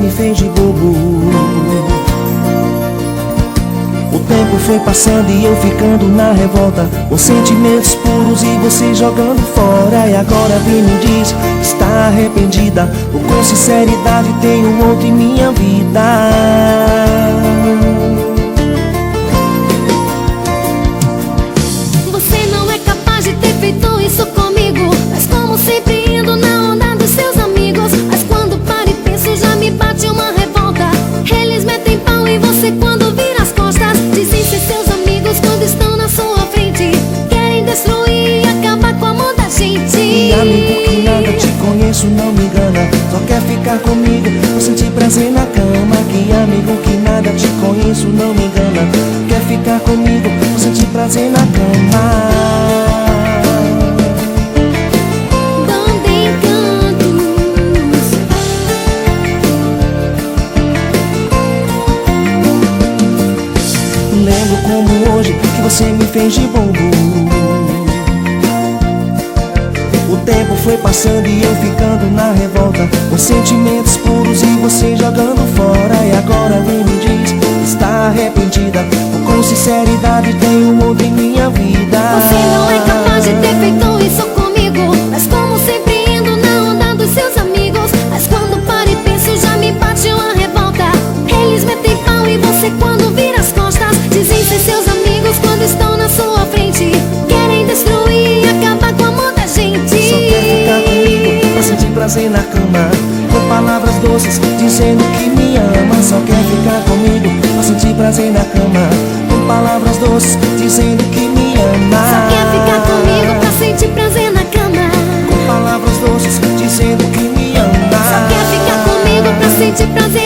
me fez de bobo. O tempo foi passando e eu ficando na revolta, com sentimentos puros e você jogando fora. E agora vem me diz, está arrependida, ou com sinceridade tem um outro em minha vida. Você não é capaz de ter feito isso comigo, mas como sempre indo na onda dos seus amigos. Mas quando paro e penso já me bate uma revolta. Eles metem pau em você quando vira as costas. Dizem ser seus amigos quando estão na sua frente, querem destruir e acabar com o amor da gente. E amigo que nada te conheço, não me engana, só quer ficar comigo, vou sentir prazer na cama. Que amigo que nada te conheço, não me engana, quer ficar comigo, vou sentir prazer na cama. Lembro como hoje que você me fez de bobo. O tempo foi passando e eu ficando na revolta, com sentimentos puros e você jogando fora. E agora vem me diz, está arrependida, ou com sinceridade tem um outro em minha vida. Você não é capaz de ter feito isso comigo, mas como sempre indo na onda dos seus amigos. Mas quando paro e penso já me bate uma revolta. Eles metem pau em você quando vira as costas. Dizem ser seus amigos quando estão na sua frente, querem destruir e acabar com o amor da gente. Só quer ficar comigo, pra sentir prazer na cama, com palavras doces, dizendo que me ama. Só quer ficar comigo, pra sentir prazer na cama, com palavras doces, dizendo que me ama. Só quer ficar comigo pra sentir prazer na cama, com palavras doces, dizendo que me ama. só quer ficar comigo pra sentir prazer